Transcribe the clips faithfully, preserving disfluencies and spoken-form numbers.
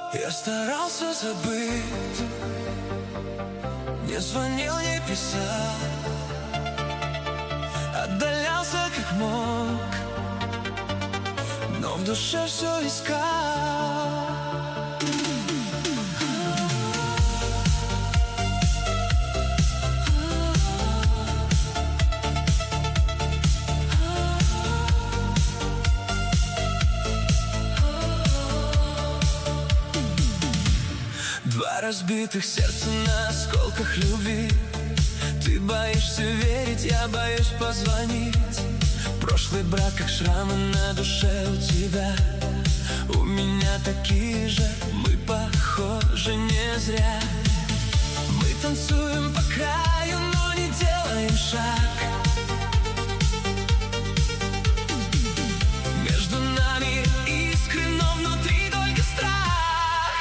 Я старался забыть, не звонил, не писал, отдалялся как мог, но в душе все искал. Два разбитых сердца на осколках любви. Ты боишься верить, я боюсь позвонить. Прошлый брак, как шрамы на душе у тебя. У меня такие же, мы похожи не зря. Мы танцуем по краю, но не делаем шаг. Между нами искры, но внутри только страх.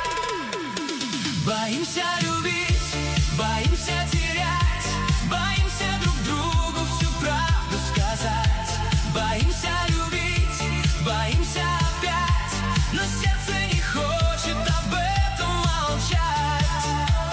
Боимся любить, боимся терять, боимся друг другу всю правду сказать. Боимся любить, боимся опять, но сердце не хочет об этом молчать.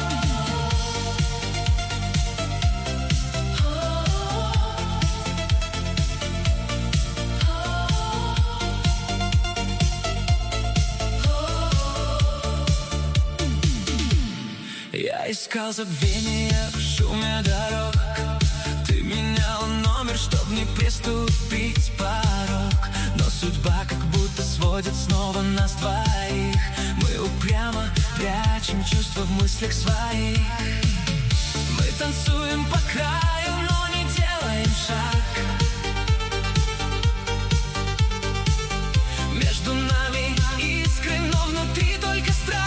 Я искал забвения в шуме дорог. Ты менял номер, чтоб не приступить порог. Но судьба как будто сводит снова нас двоих. Мы упрямо прячем чувства в мыслях своих. Мы танцуем по краю, но не делаем шаг. Между нами искры, но внутри только страх.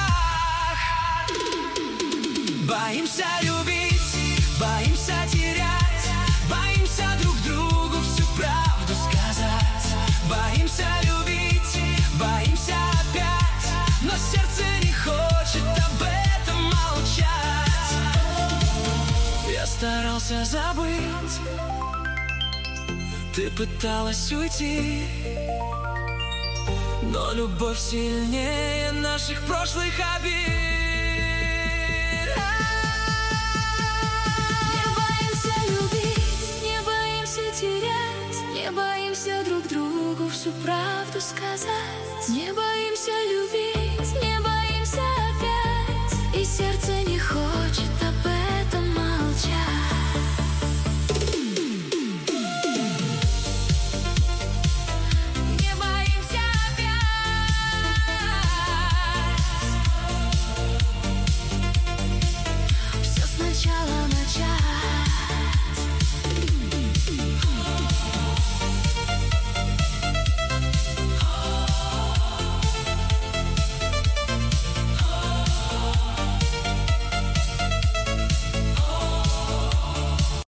Боимся любить, боимся терять, боимся друг другу всю правду сказать. Боимся любить, боимся опять, но сердце не хочет об этом молчать. Я старался забыть, ты пыталась уйти, но любовь сильнее наших прошлых обид. Не боимся друг другу всю правду сказать. Не